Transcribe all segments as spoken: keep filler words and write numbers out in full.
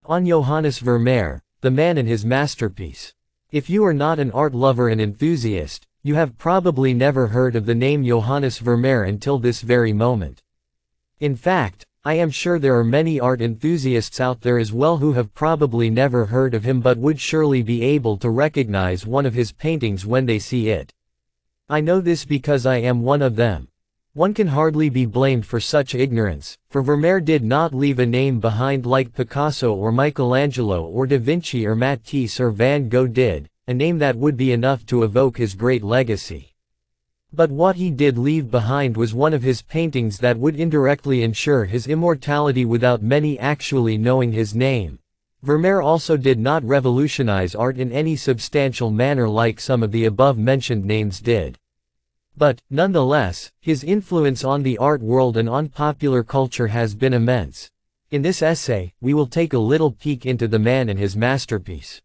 On Johannes Vermeer, the man and his masterpiece. If you are not an art lover and enthusiast, you have probably never heard of the name Johannes Vermeer until this very moment. In fact, I am sure there are many art enthusiasts out there as well who have probably never heard of him but would surely be able to recognize one of his paintings when they see it. I know this because I am one of them. One can hardly be blamed for such ignorance, for Vermeer did not leave a name behind like Picasso or Michelangelo or Da Vinci or Matisse or Van Gogh did, a name that would be enough to evoke his great legacy. But what he did leave behind was one of his paintings that would indirectly ensure his immortality without many actually knowing his name. Vermeer also did not revolutionize art in any substantial manner like some of the above-mentioned names did. But, nonetheless, his influence on the art world and on popular culture has been immense. In this essay, we will take a little peek into the man and his masterpiece.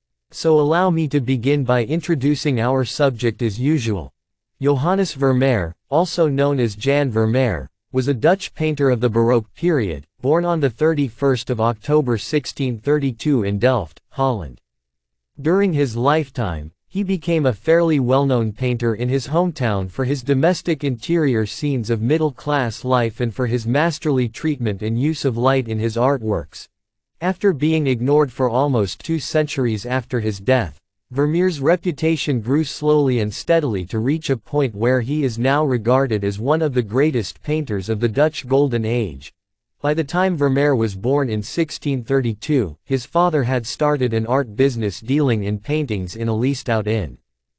So allow me to begin by introducing our subject as usual. Johannes Vermeer, also known as Jan Vermeer, was a Dutch painter of the Baroque period, born on the thirty-first of October sixteen thirty-two in Delft, Holland. During his lifetime, he became a fairly well-known painter in his hometown for his domestic interior scenes of middle-class life and for his masterly treatment and use of light in his artworks. After being ignored for almost two centuries after his death, Vermeer's reputation grew slowly and steadily to reach a point where he is now regarded as one of the greatest painters of the Dutch Golden Age. By the time Vermeer was born in sixteen thirty-two, his father had started an art business dealing in paintings in a leased-out inn.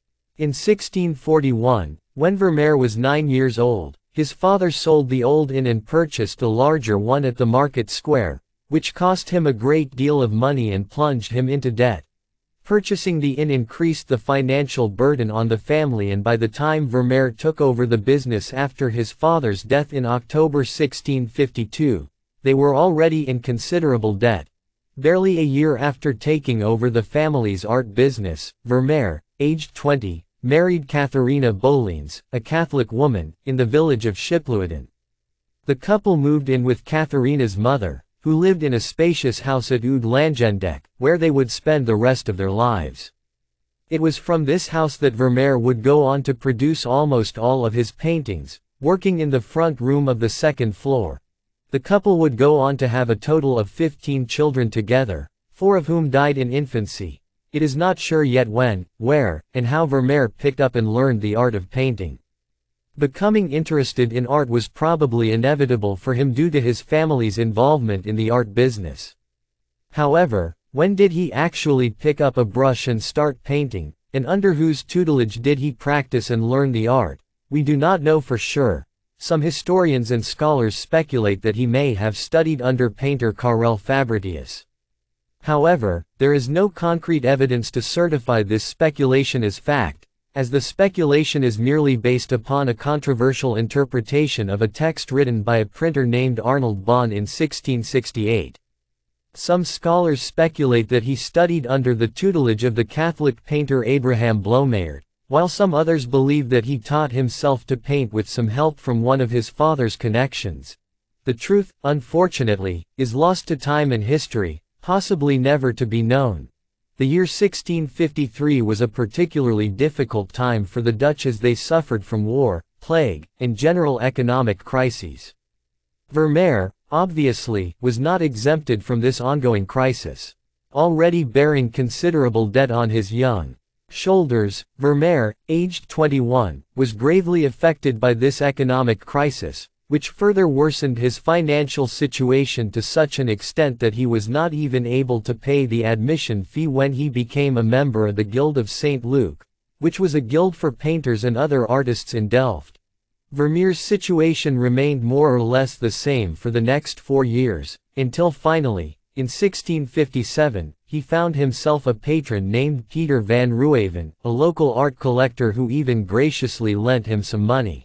In sixteen forty-one, when Vermeer was nine years old, his father sold the old inn and purchased a larger one at the market square, which cost him a great deal of money and plunged him into debt. Purchasing the inn increased the financial burden on the family, and by the time Vermeer took over the business after his father's death in October sixteen fifty-two, they were already in considerable debt. Barely a year after taking over the family's art business, Vermeer, aged twenty, married Catharina Boleyns, a Catholic woman, in the village of Schipluiden. The couple moved in with Catharina's mother, who lived in a spacious house at Oud Langendijk, where they would spend the rest of their lives. It was from this house that Vermeer would go on to produce almost all of his paintings, working in the front room of the second floor. The couple would go on to have a total of fifteen children together, four of whom died in infancy. It is not sure yet when, where, and how Vermeer picked up and learned the art of painting. Becoming interested in art was probably inevitable for him due to his family's involvement in the art business. However, when did he actually pick up a brush and start painting, and under whose tutelage did he practice and learn the art? We do not know for sure. Some historians and scholars speculate that he may have studied under painter Karel Fabritius. However, there is no concrete evidence to certify this speculation as fact, as the speculation is merely based upon a controversial interpretation of a text written by a printer named Arnold Bon in sixteen sixty-eight. Some scholars speculate that he studied under the tutelage of the Catholic painter Abraham Bloemaert, while some others believe that he taught himself to paint with some help from one of his father's connections. The truth, unfortunately, is lost to time and history, possibly never to be known. The year sixteen fifty-three was a particularly difficult time for the Dutch as they suffered from war, plague, and general economic crises. Vermeer, obviously, was not exempted from this ongoing crisis. Already bearing considerable debt on his young shoulders, Vermeer, aged twenty-one, was gravely affected by this economic crisis, which further worsened his financial situation to such an extent that he was not even able to pay the admission fee when he became a member of the Guild of Saint Luke, which was a guild for painters and other artists in Delft. Vermeer's situation remained more or less the same for the next four years, until finally, in sixteen fifty-seven, he found himself a patron named Peter van Ruijven, a local art collector who even graciously lent him some money.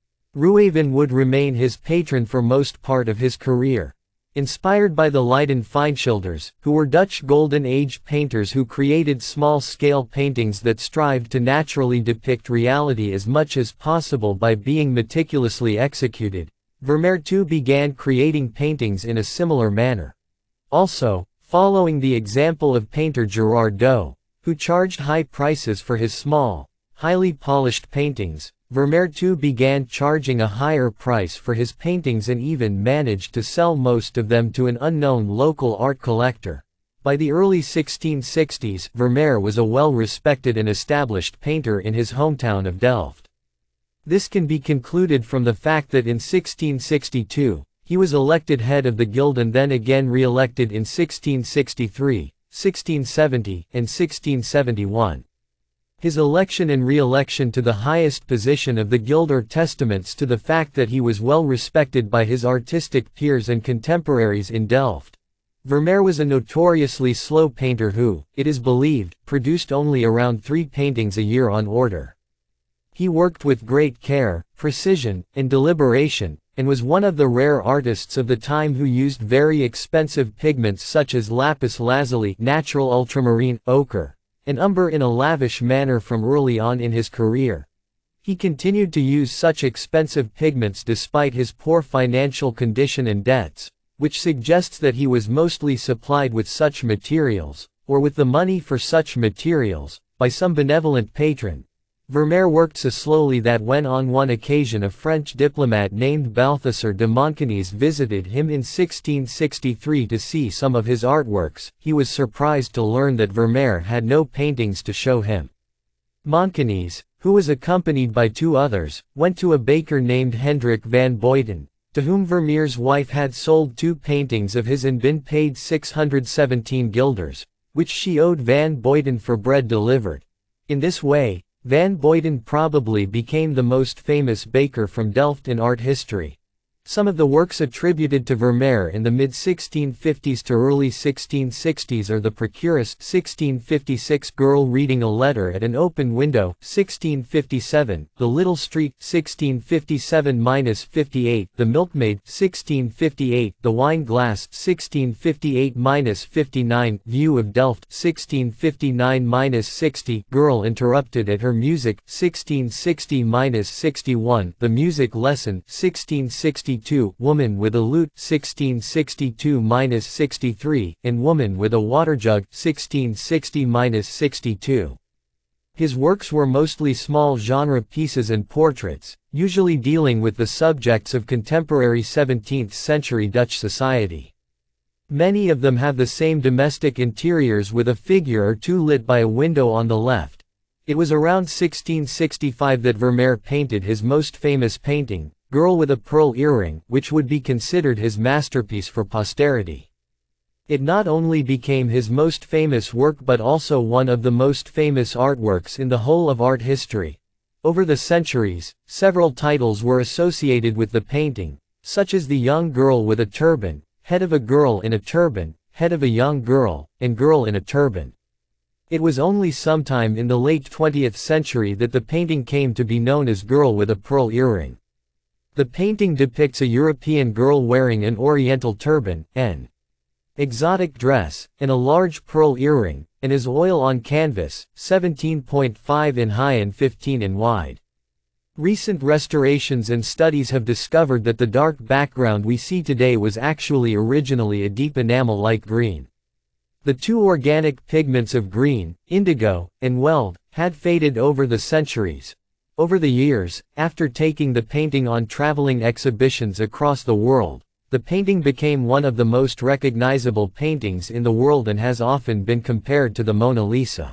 Ruijven would remain his patron for most part of his career. Inspired by the Leiden Fijnschilders, who were Dutch Golden Age painters who created small-scale paintings that strived to naturally depict reality as much as possible by being meticulously executed, Vermeer too began creating paintings in a similar manner. Also, Following the example of painter Gerard Dow, who charged high prices for his small, highly polished paintings, Vermeer too began charging a higher price for his paintings and even managed to sell most of them to an unknown local art collector. By the early sixteen sixties, Vermeer was a well-respected and established painter in his hometown of Delft. This can be concluded from the fact that in sixteen sixty-two, he was elected head of the guild and then again re-elected in sixteen sixty-three, sixteen seventy, and sixteen seventy-one. His election and re-election to the highest position of the guild are testaments to the fact that he was well respected by his artistic peers and contemporaries in Delft. Vermeer was a notoriously slow painter who, it is believed, produced only around three paintings a year on order. He worked with great care, precision, and deliberation, and was one of the rare artists of the time who used very expensive pigments such as lapis lazuli, natural ultramarine, ochre, and umber in a lavish manner from early on in his career. He continued to use such expensive pigments despite his poor financial condition and debts, which suggests that he was mostly supplied with such materials, or with the money for such materials, by some benevolent patron. Vermeer worked so slowly that when on one occasion a French diplomat named Balthasar de Monconys visited him in sixteen sixty-three to see some of his artworks, he was surprised to learn that Vermeer had no paintings to show him. Monconys, who was accompanied by two others, went to a baker named Hendrik van Buiten, to whom Vermeer's wife had sold two paintings of his and been paid six hundred seventeen guilders, which she owed Van Buiten for bread delivered. In this way, Van Buiten probably became the most famous baker from Delft in art history. Some of the works attributed to Vermeer in the mid sixteen fifties to early sixteen sixties are the Procurist sixteen fifty-six, Girl Reading a Letter at an Open Window sixteen fifty-seven, The Little Street sixteen fifty-seven to fifty-eight, The Milkmaid sixteen fifty-eight, The Wine Glass sixteen fifty-eight to fifty-nine, View of Delft sixteen fifty-nine to sixty, Girl Interrupted at Her Music sixteen sixty to sixty-one, The Music Lesson sixteen sixty-two, Woman with a Lute sixteen sixty-two to sixty-three, and Woman with a Water Jug sixteen sixty to sixty-two. His works were mostly small genre pieces and portraits, usually dealing with the subjects of contemporary seventeenth century Dutch society. Many of them have the same domestic interiors with a figure or two lit by a window on the left. It was around sixteen sixty-five that Vermeer painted his most famous painting, Girl with a Pearl Earring, which would be considered his masterpiece for posterity. It not only became his most famous work but also one of the most famous artworks in the whole of art history. Over the centuries, several titles were associated with the painting, such as The Young Girl with a Turban, Head of a Girl in a Turban, Head of a Young Girl, and Girl in a Turban. It was only sometime in the late twentieth century that the painting came to be known as Girl with a Pearl Earring. The painting depicts a European girl wearing an oriental turban, an exotic dress, and a large pearl earring, and is oil on canvas, seventeen point five in high and fifteen in wide. Recent restorations and studies have discovered that the dark background we see today was actually originally a deep enamel-like green. The two organic pigments of green, indigo, and weld, had faded over the centuries. Over the years, after taking the painting on traveling exhibitions across the world, the painting became one of the most recognizable paintings in the world and has often been compared to the Mona Lisa.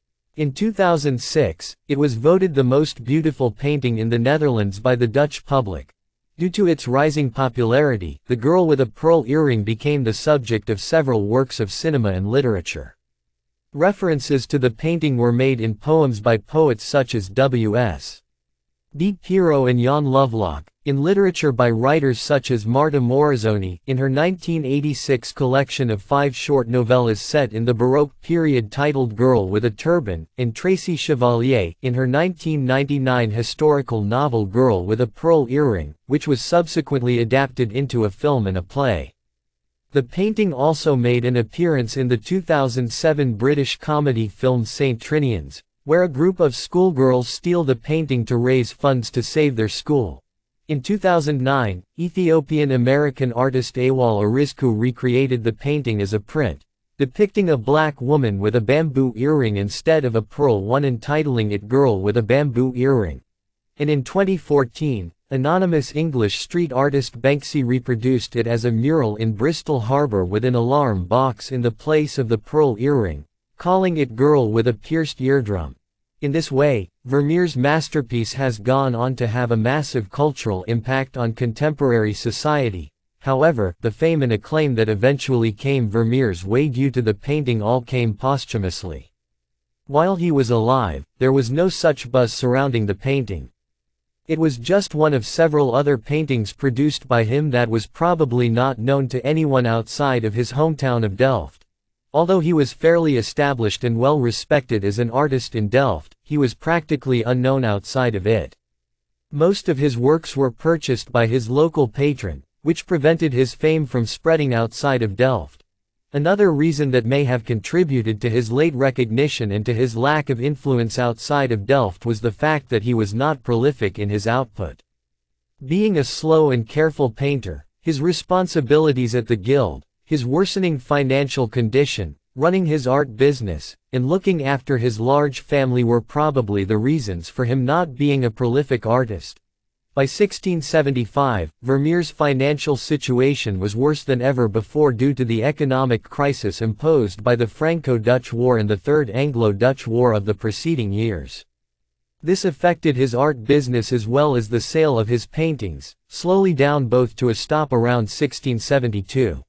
In two thousand six, it was voted the most beautiful painting in the Netherlands by the Dutch public. Due to its rising popularity, the girl with a pearl earring became the subject of several works of cinema and literature. References to the painting were made in poems by poets such as W S D Perrault and Jan Lovelock, in literature by writers such as Marta Morazoni, in her nineteen eighty-six collection of five short novellas set in the Baroque period titled Girl with a Turban, and Tracy Chevalier, in her nineteen ninety-nine historical novel Girl with a Pearl Earring, which was subsequently adapted into a film and a play. The painting also made an appearance in the two thousand seven British comedy film Saint Trinians, where a group of schoolgirls steal the painting to raise funds to save their school. In two thousand nine, Ethiopian-American artist Awal Arizku recreated the painting as a print, depicting a black woman with a bamboo earring instead of a pearl one, entitling it Girl with a Bamboo Earring. And in twenty fourteen, anonymous English street artist Banksy reproduced it as a mural in Bristol Harbour with an alarm box in the place of the pearl earring, calling it Girl with a Pierced Eardrum. In this way, Vermeer's masterpiece has gone on to have a massive cultural impact on contemporary society. However, the fame and acclaim that eventually came Vermeer's way due to the painting all came posthumously. While he was alive, there was no such buzz surrounding the painting. It was just one of several other paintings produced by him that was probably not known to anyone outside of his hometown of Delft. Although he was fairly established and well respected as an artist in Delft, he was practically unknown outside of it. Most of his works were purchased by his local patron, which prevented his fame from spreading outside of Delft. Another reason that may have contributed to his late recognition and to his lack of influence outside of Delft was the fact that he was not prolific in his output. Being a slow and careful painter, his responsibilities at the Guild, his worsening financial condition, running his art business, and looking after his large family were probably the reasons for him not being a prolific artist. By sixteen seventy-five, Vermeer's financial situation was worse than ever before due to the economic crisis imposed by the Franco-Dutch War and the Third Anglo-Dutch War of the preceding years. This affected his art business as well as the sale of his paintings, slowly down both to a stop around sixteen seventy-two.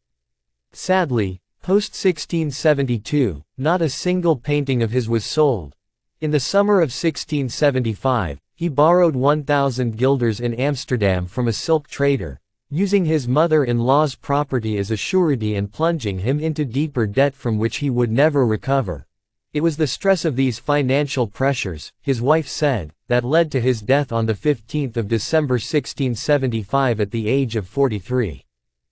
Sadly, post sixteen seventy-two, not a single painting of his was sold. In the summer of sixteen seventy-five, he borrowed one thousand guilders in Amsterdam from a silk trader, using his mother-in-law's property as a surety and plunging him into deeper debt from which he would never recover. It was the stress of these financial pressures, his wife said, that led to his death on the fifteenth of December sixteen seventy-five at the age of forty-three.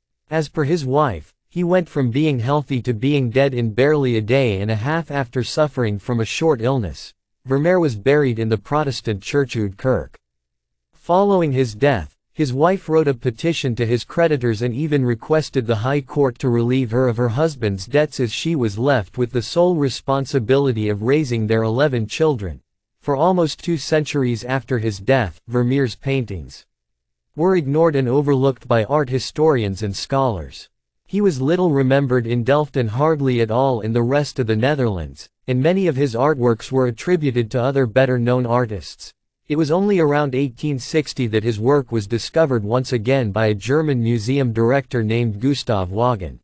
As per his wife, he went from being healthy to being dead in barely a day and a half after suffering from a short illness. Vermeer was buried in the Protestant church Oude Kerk. Following his death, his wife wrote a petition to his creditors and even requested the High Court to relieve her of her husband's debts as she was left with the sole responsibility of raising their eleven children. For almost two centuries after his death, Vermeer's paintings were ignored and overlooked by art historians and scholars. He was little remembered in Delft and hardly at all in the rest of the Netherlands, and many of his artworks were attributed to other better-known artists. It was only around eighteen sixty that his work was discovered once again by a German museum director named Gustav Wagen.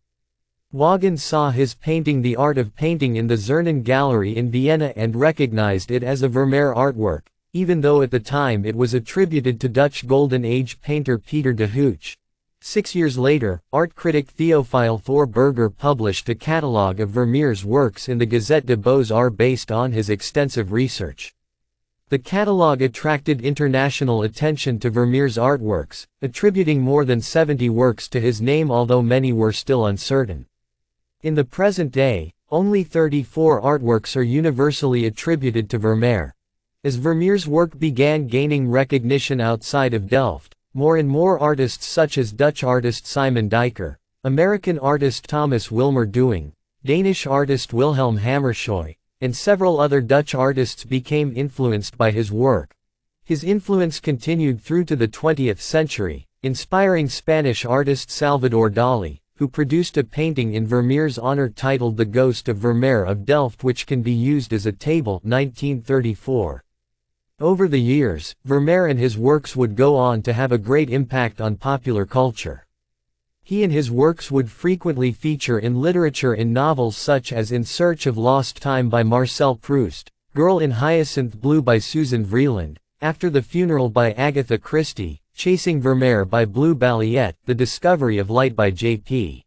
Wagen saw his painting The Art of Painting in the Zernin Gallery in Vienna and recognized it as a Vermeer artwork, even though at the time it was attributed to Dutch Golden Age painter Peter de Hooch. Six years later, art critic Theophile Thorberger published a catalogue of Vermeer's works in the Gazette de Beaux-Arts based on his extensive research. The catalogue attracted international attention to Vermeer's artworks, attributing more than seventy works to his name although many were still uncertain. In the present day, only thirty-four artworks are universally attributed to Vermeer. As Vermeer's work began gaining recognition outside of Delft, more and more artists such as Dutch artist Simon Dijker, American artist Thomas Wilmer Dewing, Danish artist Wilhelm Hammershøi, and several other Dutch artists became influenced by his work. His influence continued through to the twentieth century, inspiring Spanish artist Salvador Dalí, who produced a painting in Vermeer's honor titled The Ghost of Vermeer of Delft which can be used as a table nineteen thirty-four. Over the years, Vermeer and his works would go on to have a great impact on popular culture. He and his works would frequently feature in literature in novels such as In Search of Lost Time by Marcel Proust, Girl in Hyacinth Blue by Susan Vreeland, After the Funeral by Agatha Christie, Chasing Vermeer by Blue Balliet, The Discovery of Light by J P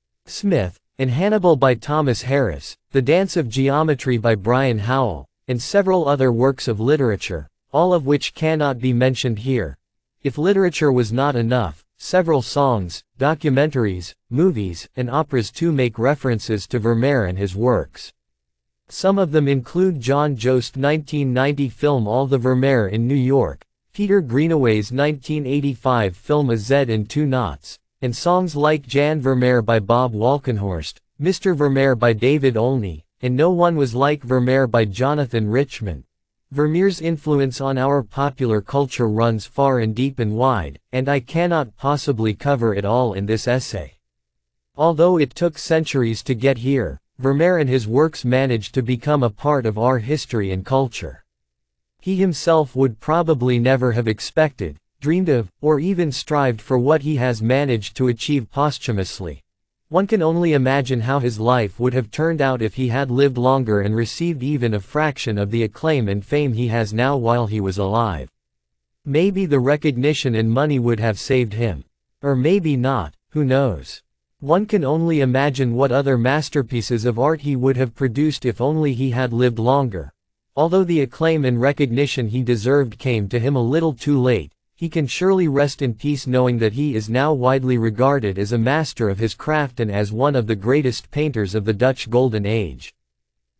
Smith, and Hannibal by Thomas Harris, The Dance of Geometry by Brian Howell, and several other works of literature, all of which cannot be mentioned here. If literature was not enough, several songs, documentaries, movies, and operas too make references to Vermeer and his works. Some of them include John Jost's nineteen ninety film All the Vermeer in New York, Peter Greenaway's nineteen eighty-five film A Z in Two Knots, and songs like Jan Vermeer by Bob Walkenhorst, Mister Vermeer by David Olney, and No One Was Like Vermeer by Jonathan Richman. Vermeer's influence on our popular culture runs far and deep and wide, and I cannot possibly cover it all in this essay. Although it took centuries to get here, Vermeer and his works managed to become a part of our history and culture. He himself would probably never have expected, dreamed of, or even strived for what he has managed to achieve posthumously. One can only imagine how his life would have turned out if he had lived longer and received even a fraction of the acclaim and fame he has now while he was alive. Maybe the recognition and money would have saved him. Or maybe not, who knows? One can only imagine what other masterpieces of art he would have produced if only he had lived longer. Although the acclaim and recognition he deserved came to him a little too late, he can surely rest in peace knowing that he is now widely regarded as a master of his craft and as one of the greatest painters of the Dutch Golden Age.